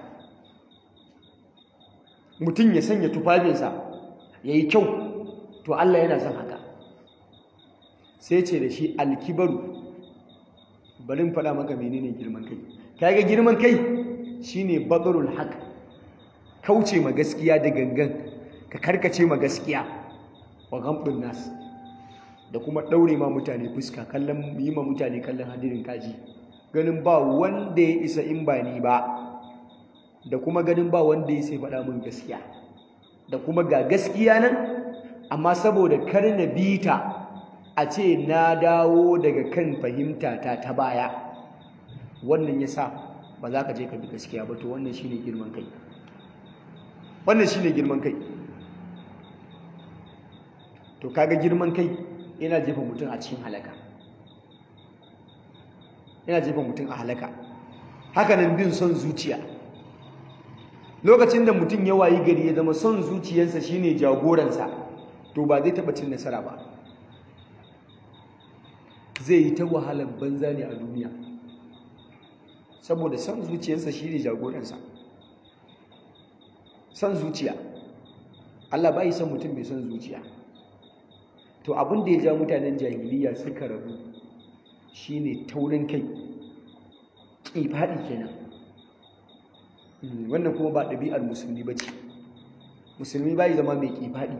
Mutum ya sanya tufafinsa yayi kyau, to Allah yana son haka. Sai ce da shi alkibaru, bari in faɗa maka menene girman kai. Kaga girman kai shine batarul haq, kauce ma gaskiya da gangan, ka karkace ma gaskiya, wa ghamdun nas, da kuma daure ma mutane fuska, kallon yi ma mutane kallon hadirin kaji, ganin ba wanda ya isa in ba ni ba, da kuma ganin ba wanda ya sai faɗa min gaskiya, da kuma ga gaskiya nan amma saboda kar na bita a ce na dawo daga kan fahimta ta baya, wannan yasa ba za ka je ka bi gaskiya ba. To wannan shine girman kai. Wannan shine girman kai. To kaga girman kai yana jefa mutum a cikin halaka. Yana jefa mutum a halaka. Haka nan bin son zuciya. Lokacin da mutum ya wayi gari ya zama son zuciyarsa shine jagoransa, to ba zai taɓa cin nasara ba. Zai yi ta wahalar banza ne a duniya, saboda son zuciyarsa shine jagoransa. Son zuciya, Allah bai son mutum mai son zuciya. To abin da ya ja mutanen jahiliya suka rabu shine taurin kai, ƙifaɗi kenan. Wannan kuma ba ɗabi'ar musulmi ba ce. Musulmi bai zama mai ƙifaɗi.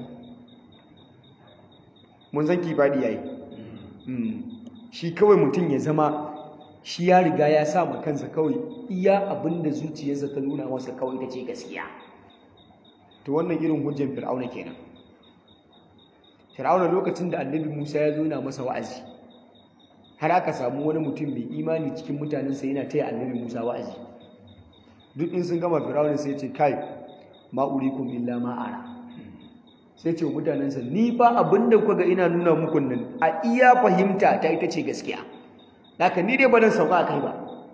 Mun san ƙifaɗi yayi. Shi kawai mutum ya zama shi ya riga ya sa ma kansa kawai iya abin da zuciyarsa ta nuna masa kawai ta ce gaskiya. To wannan irin hujjar Fir'auna kenan. Fir'auna lokacin da Annabi Musa ya zo na masa wa'azi, har aka samu wani mutum mai imani cikin mutanensa yana taya Annabi Musa wa'azi. Duk in sun gama, Fir'auna sai ce, kai ma urikum illa ma ara. Sai ce wa mutanensa, ni ba abinda kuka ga ina nuna muku nan a iya fahimta ta ita ce gaskiya. Haka ni dai ba dan sauka kai ba.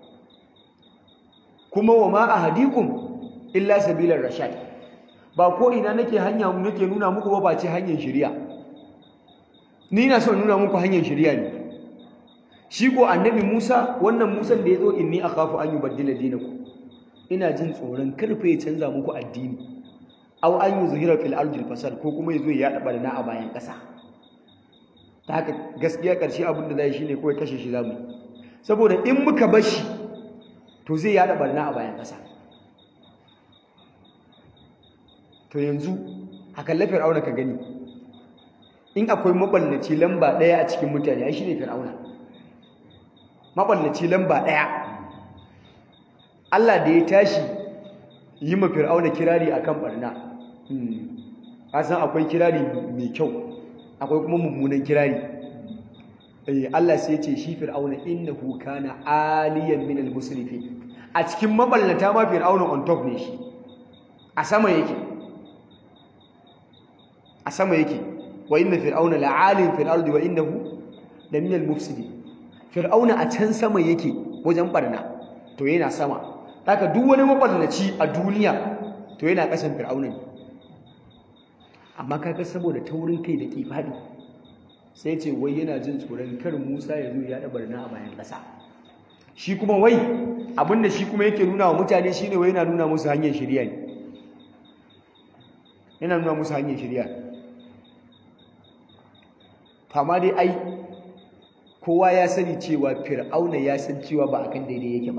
Kuma wa ma ahadikum illa sabilar rashad. Ba ko ina nake nuna muku ba ce hanyar shari'a. Ni na son nuna muku hanyar shari'a ne. Shi ko Annabi Musa, wannan Musan da yazo, inni akhafu an yubaddila dinakum. Ina jin tsoron karfe ya canza muku addini. Aw an yuzhira fil ardi fasad, ko kuma yazo ya yada barna a bayan kasa. Ta haka gaskiya karshe abin da zai shine kawai kashe shi zamu. Saboda in muka bar shi to zai yada barna a bayan kasa. To yanzu haka la Fir'auna ka gani. In akwai maballaci lamba daya a cikin mutane, ai shine Fir'auna. Maballaci lamba daya. Allah da ya tashi yi ma Fir'auna kirari akan barna. Kasan akwai kirari mai kyau, akwai kuma mummunan kirari. Allah sai ya ce shi Fir'auna innahu kana aliyan minal musrifin. A cikin maballata ma Fir'auna on top ne shi. A sama yake. A sama yake. Wa inna fir'auna la'alin fil ardi wa innahu laminal mufsidin. Fir'auna a can sama yake wajen barna, to yana sama. Haka duk wani maballaci a duniya to yana kasan Fir'auna ne. Amma kaga saboda taurin kai da kifadi, sai ce wai yana jin tsoron kar Musa ya zo ya da barna a bayan ƙasa. Shi kuma wai abinda shi kuma yake nuna wa mutane shine wai yana nuna musu hanyar shari'a ne. Yana nuna musu hanyar shari'a. Fama dai ai kowa ya sani cewa Fir'auna ya san cewa ba akan daidai yake ba.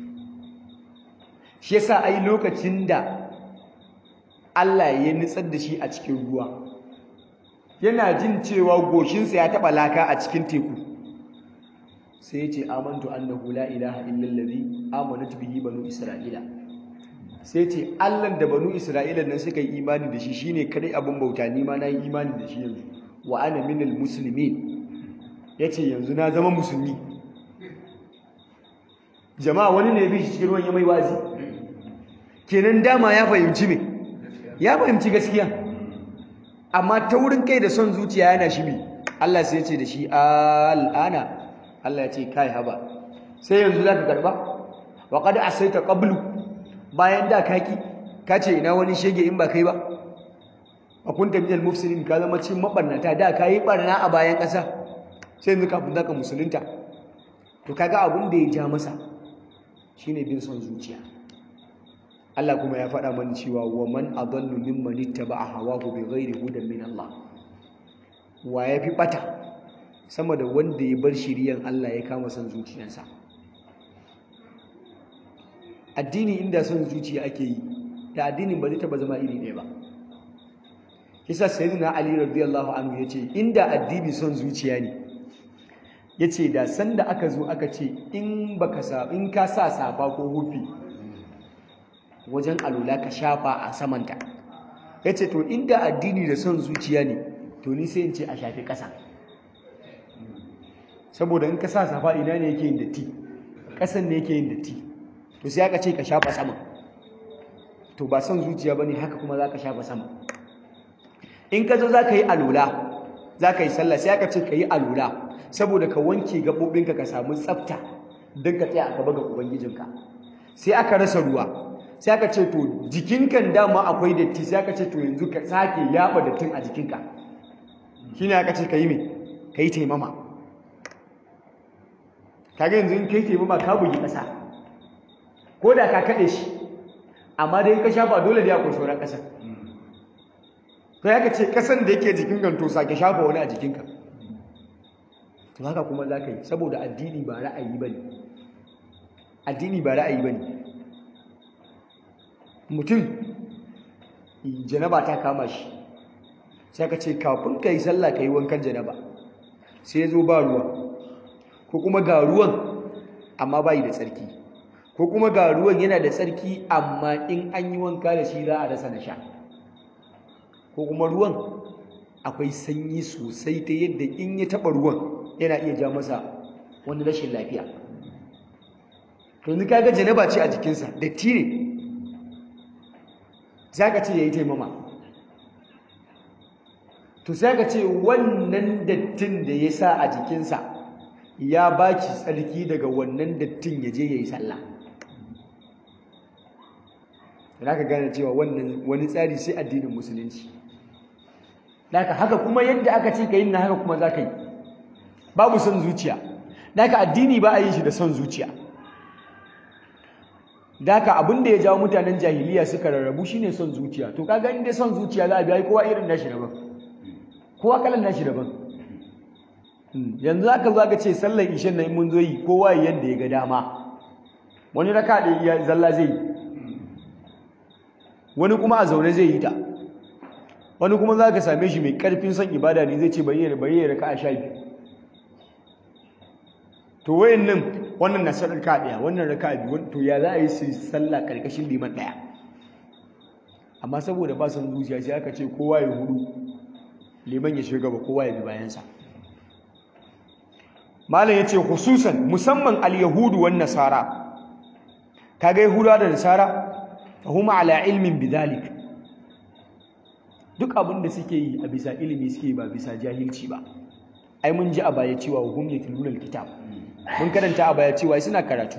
Shi yasa ai lokacin da Allah ya nutsar da shi a cikin ruwa, yana jin cewa goshinsa ya taɓa laka a cikin teku, sai ya ce amantu annahu la ilaha illallazi amanat bihi banu isra'ila. Sai ce Allah da banu isra'ila nan suka yi imani da shi shine kadai abin bauta, ni ma na yi imani da shi yanzu. Wa ana minal muslimin. Yace yanzu na zama musulmi. Jama'a wani ne bi shi cikin ruwan ya mai wazi. Kenan dama ya fahimci me? Ya fahimci gaskiya. Amma taurin kai da son zuciya yana shi bi. Allah sai ya ce da shi al'ana. Allah ya ce kai haba. Sai yanzu zaka karba? Wa qad asaita qablu. Bayan da kaki kace ina wani shege in ba kai ba. A kunta minal mufsidin, ka zama cikin mabarnata, da ka yi barna a bayan ƙasa, sai yanzu kafin zaka musulunta. To kaga abin da ya ja masa shine bin son zuciya. Allah kuma ya faɗa mana cewa wa man adallu mimman ittaba'a hawahu bighairi hudan min Allah. Wa ya fi bata sama da wanda ya bar shiriyan Allah ya kama son zuciyarsa. Addini inda son zuciya ake yi, da addinin ba zai taba zama iri ɗaya ba. Kisa sayyidina Ali radiyallahu anhu yace inda addini son zuciya ne, yace da sanda aka zo aka ce in ka sa safa ko hufi wajen alula ka shafa a samanta, yace to inda addini da son zuciya ne, to ni sai in ce a shafi ƙasa. Saboda in ka sa safa ina ne yake yin datti? Ƙasan ne yake yin datti. To sai aka ce ka shafa sama. To ba son zuciya bane, haka kuma zaka shafa sama. In ka zo zaka yi alula, zaka yi sallah, sai aka ce ka yi alula saboda ka wanke gabobinka ka samu tsafta don ka tsaya a gaba ga ubangijinka. Sai aka rasa ruwa, sai aka ce to jikinkan dama akwai datti, sai aka ce to yanzu ka sake yaba dattin a jikinka. Shine aka ce ka yi me? Ka yi taimama. Kaga yanzu in kai taimama ka bugi ƙasa, ko da ka kaɗe shi, amma dai ka shafa dole da akwai sauran ƙasa. To ya ka ce ƙasan da yake jikinka to sake shafa wani a jikinka. To haka kuma za ka yi, saboda addini ba ra'ayi ba ne. Addini ba ra'ayi ba ne. Mutum janaba ta kama shi, sai ka ce kafin ka yi sallah ka yi wankan janaba, sai ya zo ba ruwa, ko kuma ga ruwan amma bayi da tsarki, ko kuma ga ruwan yana da tsarki amma in an yi wanka da shi za a rasa na sha, ko kuma ruwan akwai sanyi sosai ta yadda in ya taɓa ruwan yana iya ja masa wani rashin lafiya. To yanzu kaga janaba ce a jikinsa, datti ne, za ka ce ya yi taimama. To sai ka ce wannan dattin da ya sa a jikinsa ya ba ki tsarki daga wannan dattin ya je ya yi sallah. Za ka gane cewa wannan wani tsari sai addinin musulunci. Haka kuma yadda aka ce ka yi na haka kuma za ka yi. Babu son zuciya. Daka addini ba a yi shi da son zuciya. Daka abin da ya jawo mutanen jahiliya suka rarrabu shine son zuciya. To kaga inda son zuciya za a biya kowa irin nashi daban. Kowa kalan nashi daban. Yanzu aka zo aka ce sallar ishen nan mun zo yi kowa yanda ya ga dama. Wani raka da ya zalla zai yi. Wani kuma a zaune zai yi ta. Wani kuma za ka same shi mai karfin son ibada ne zai ce bari ya raka a 12. To wayannan wannan na raka daya, wannan raka biyu, to ya za a yi su sallah karkashin liman daya. Amma saboda ba son zuciya sai aka ce kowa ya hudu, liman ya shiga gaba kowa ya bi bayansa. Malam yace khususan musamman al-yahudu wan nasara. Kaga yahudawa da nasara fahuma ala ilmin bidhalik. Duk abin da suke yi a bisa ilimi suke ba bisa jahilci ba. Ai mun ji a baya cewa hum yatluna al-kitab. Mun karanta a baya cewa suna karatu.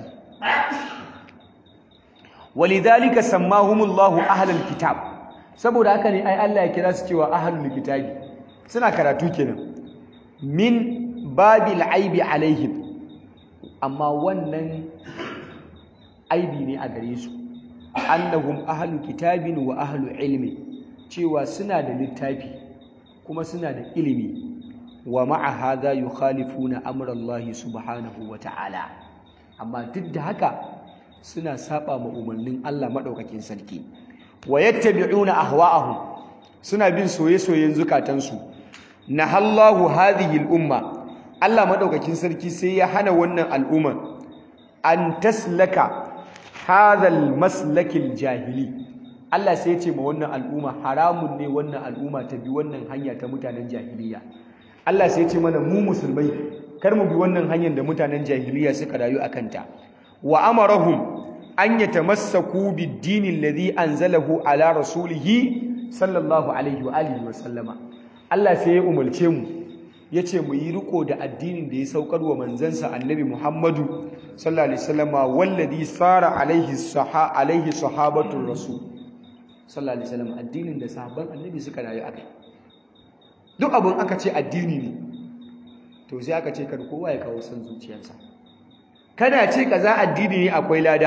Walidhalika sammahumullahu ahlul kitab. Saboda haka ne ai Allah ya kira su cewa ahlul kitabi. Suna karatu kenan. Min babil aibi alaihim. Amma wannan aibi ne a gare su. Annahum ahlul kitabin wa ahlul ilmi. Cewa suna da littafi kuma suna da ilimi. Wa ma'a hadha yukhalifuna amra Allah subhanahu wa ta'ala. Amma duk da haka suna saba ma umarnin Allah madaukakin sarki. Wa yattabi'una ahwa'ahum. Suna bin soye-soyen zukatansu. Nahallahu hadhihi al-umma. Allah madaukakin sarki sai ya hana wannan al'umma an taslaka hadha al-maslakil jahili. Allah sai ya ce ma wannan al'umma haramun ne wannan al'umma ta bi wannan hanya ta mutanen jahiliya. Allah sai ya ce mana mu musulmai kar mu bi wannan hanyar da mutanen jahiliya suka rayu a kanta. Wa amarahum an yatamassaku bid-din alladhi anzalahu ala rasulihi sallallahu alaihi wa alihi wa sallama. Allah sai ya umarce mu yace mu yi riko da addinin da ya saukar wa manzansa Annabi Muhammadu sallallahu alaihi wasallama wallazi sara alaihi sahabatul rasul sallallahu alaihi wasallam, addinin da sahabban Annabi suka rayu akai. Duk abin aka ce addini ne to sai aka ce kar kowa ya kawo san zuciyarsa. Kana ce kaza addini ne akwai lada,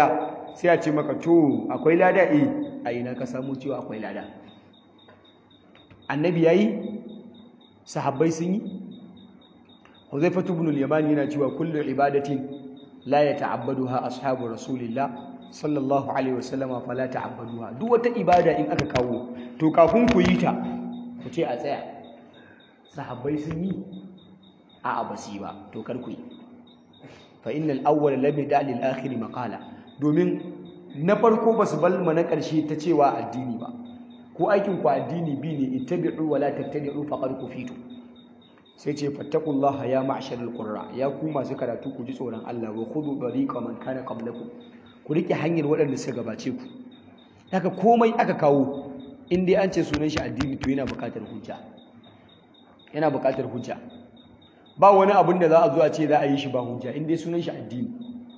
sai a ce maka to akwai lada a ina ka samu cewa akwai lada? Annabi yayi, sahabbai sun yi. Huzaifatu ibn al-Yamani yana cewa kullu ibadatin la yata'abbaduha ashabu rasulillah sallallahu alaihi wasallama fala ta'abbaduha. Duk wata ibada in aka kawo to kafin ku yi ta ku ce a tsaya. Sahabbai sun yi, a'a basi ba, to kar ku yi. Fa innal awwal lam yada lil akhir maqala. Domin na farko basu balma na ƙarshe ta cewa addini ba. Ko aikin ku addini bi ne, ittabi'u wa la tattabi'u faqad kufitu. Sai ce fattaqullaha ya ma'sharul qurra, ya ku masu karatu ku ji tsoron Allah, wa khudhu tariqa man kana qablakum. Ku rike hanyar waɗanda suka gabace ku. Haka komai aka kawo in dai an ce sunan shi addini to yana buƙatar hujja. Yana buƙatar hujja. Ba wani abin da za a zo a ce za a yi shi ba hujja in dai sunan shi addini.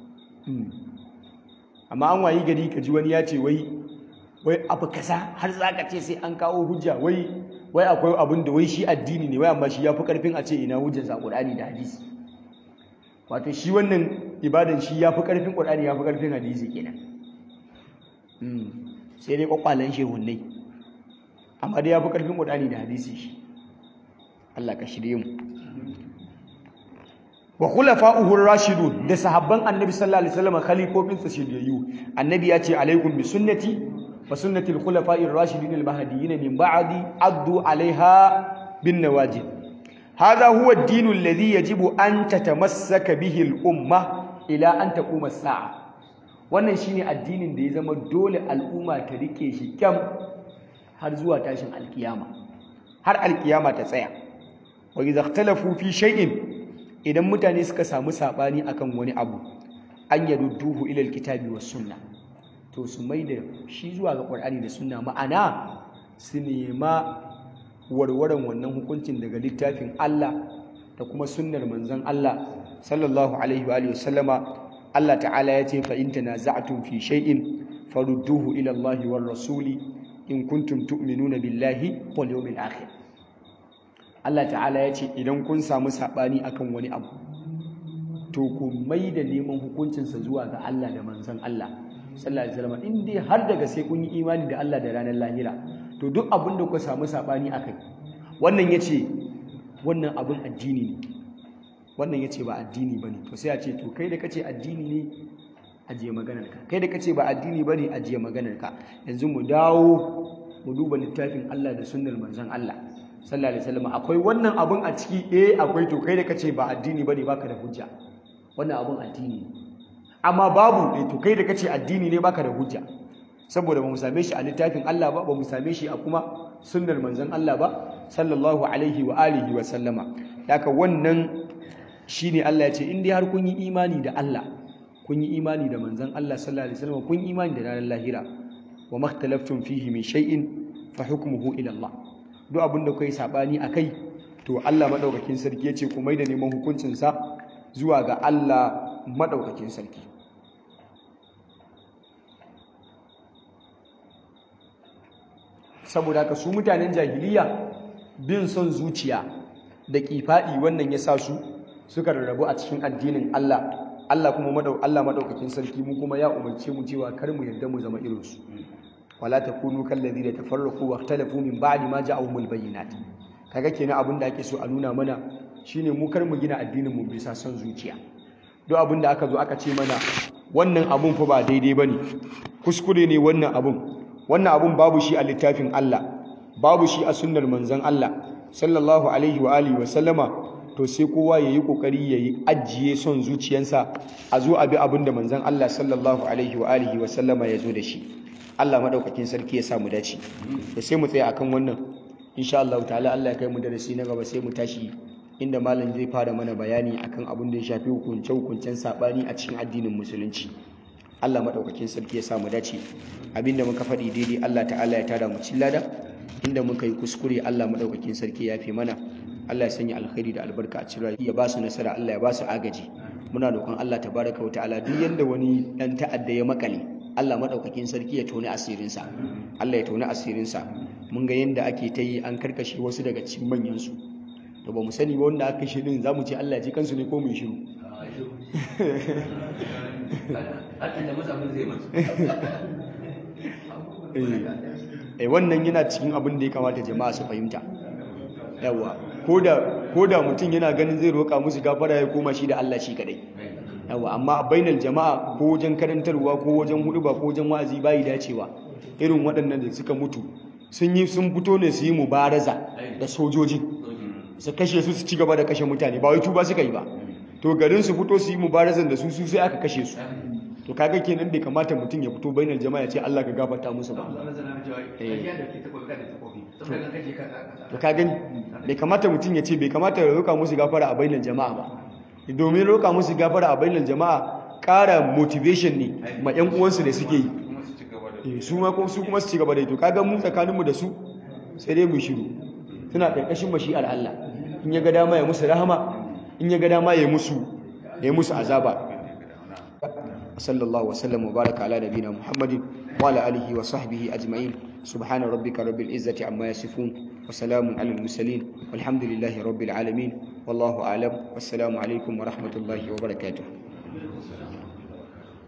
Amma an wayi gari ka ji wani ya ce wai abu kaza har za ka ce sai an kawo hujja, wai akwai abin da wai shi addini ne, wai amma shi ya fi ƙarfin a ce ina hujjarsa a Ƙur'ani da hadisi. Wato shi wannan ibadan shi ya fi ƙarfin Ƙur'ani, ya fi ƙarfin hadisi kenan. Sai dai ƙwaƙwalen shehunnai, amma dai ya fi ƙarfin Ƙur'ani da hadisi shi. Allah ka shirye mu. Wa khulafa'uhu ar-rashidun, da sahabban Annabi sallallahu alaihi wasallam khalifofin sa shiryayyu. Annabi ya ce alaikum bi sunnati wa sunnati al-khulafa'i ar-rashidin al-mahdiyyin min ba'di addu 'alayha bin nawajid. Hadha huwa ad-din alladhi yajibu an tatamassaka bihi al-umma ila an taquma as-sa'a. Wannan shine addinin da ya zama dole al'umma ta rike shi kyam har zuwa tashin alkiyama, har alkiyama ta tsaya. Wa idza ikhtalafu fi shay'in, idan mutane suka samu sabani akan wani abu, an yadudduhu ila alkitabi was sunna, to su maida shi zuwa ga Qur'ani da sunna, ma'ana su nema warwaran wannan hukuncin daga littafin Allah da kuma sunnar manzon Allah sallallahu alaihi wa alihi wasallama. Allah ta'ala ya ce fa in tanaza'tum fi shay'in farudduhu ila Allah war rasuli in kuntum tu'minuna billahi wal yawmil akhir. Allah ta'ala ya ce idan kun samu saɓani akan wani abu, to ku mai da neman hukuncinsa zuwa ga Allah da manzon Allah sallallahu alaihi wasallam. In dai har daga sai kun yi imani da Allah da ranar lahira, to duk abin da ku samu saɓani akai, wannan yace wannan abin addini ne, wannan yace ba addini bane, to sai a ce to kai da kace addini ne ajiye maganarka, kai da kace ba addini bane ajiye maganarka. Yanzu mu dawo mu duba littafin Allah da sunnar manzon Allah sallallahu alaihi wasallam. Akwai wannan abun a ciki, akwai, to kai da kace ba addini bane baka da hujja, wannan abun addini ne. Amma babu, to kai da kace addini ne baka da hujja, saboda ba mu same shi a littafin Allah ba mu same shi a kuma sunnar manzon Allah ba sallallahu alaihi wa alihi wa sallama. Haka wannan shine Allah ya ce in dai har kun yi imani da Allah, kun yi imani da manzon Allah sallallahu alaihi wasallam, kun yi imani da ranar lahira, wa makhtalaftum fihi min shay'in fa hukmuhu ila Allah. Duk abin da kai sabani akai, to Allah madaukakin sarki yace ku mai da neman hukuncin sa zuwa ga Allah madaukakin sarki. Saboda haka su mutanen jahiliya bin son zuciya da kifadi, wannan yasa su suka rarrabu a cikin addinin Allah. Allah kuma Allah madaukakin sarki mu kuma ya umarce mu cewa kar mu yarda mu zama irin su. Wala takunu kallazina tafarraqu wa ikhtalafu min ba'di ma ja'ahumul bayyinat. Kaga kenan abin da ake so a nuna mana shine mu kar mu gina addinin mu bisa son zuciya. Duk abin da aka zo aka ce mana wannan abun fa ba daidai bane, kuskure ne wannan abun babu shi a littafin Allah, babu shi a sunnar manzon Allah sallallahu alaihi wa alihi wa sallama, to sai kowa yayi kokari yayi ajiye son zuciyansa a zo abi abin da manzon Allah sallallahu alaihi wa alihi wa sallama ya zo da shi. Allah madaukakin sarki ya sa mu dace. Da sai mu tsaya akan wannan insha Allah ta'ala. Allah ya kai mu darasi na gaba sai mu tashi inda malam zai fara mana bayani akan abin da ya shafi hukuncen sabani a cikin addinin musulunci. Allah madaukakin sarki ya sa mu dace. Abinda muka faɗi daidai Allah ta'ala ya tada mu cikin lada, inda muka yi kuskure Allah madaukakin sarki ya fi mana. Allah ya sanya alkhairi da albarka a cikin rayuwa, ya ba su nasara, Allah ya ba su agaji. Muna roƙon Allah tabaraka wa ta'ala duk yanda wani dan ta'adda ya makale, Allah madaukakin sarki ya tone asirinsa. Allah ya tone asirinsa. Mun ga yanda ake ta yi, an karkashe wasu daga cikin manyan su, to ba mu sani ba wanda aka kashe din zamu ce Allah ya ji kansu ne ko mu yi shiru. wannan yana cikin abin da ya kamata jama'a su fahimta. Yawa ko da mutum yana ganin zai roƙa musu gafara ya koma shi da Allah shi kadai. Yawa amma a bainar jama'a ko wajen karantarwa ko wajen huduba ko wajen wa'azi bai dacewa. Irin waɗannan da suka mutu sun fito ne su yi mubaraza da sojoji su kashe su ci gaba da kashe mutane ba wai tuba suka yi ba. To garin su fito su yi mubarazan da su sai aka kashe su. To kaga kenan bai kamata mutum ya fito bainar jama'a ya ce Allah ka gafarta musu ba. To kaga bai kamata mutum ya ce bai kamata ya roƙa musu gafara a bainar jama'a ba. Domin roƙa musu gafara a bainar jama'a ƙara motivation ne ma ƴan uwansu da suke yi. Su kuma su ci gaba da yi. To kaga mu tsakaninmu da su sai dai mu shiru. Suna ƙarƙashin mashi'ar Allah. In ya ga dama ya musu rahama, in ya ga dama ya musu azaba. Sallallahu wa sallam wa baraka ala nabina Muhammadin wa ala alihi wa sahbihi ajma'in. Subhana rabbika rabbil izzati amma yasifun wa salamun alal mursalin walhamdulillahi rabbil alamin. Wallahu a'lam. Wassalamu alaikum wa rahmatullahi wa barakatuh.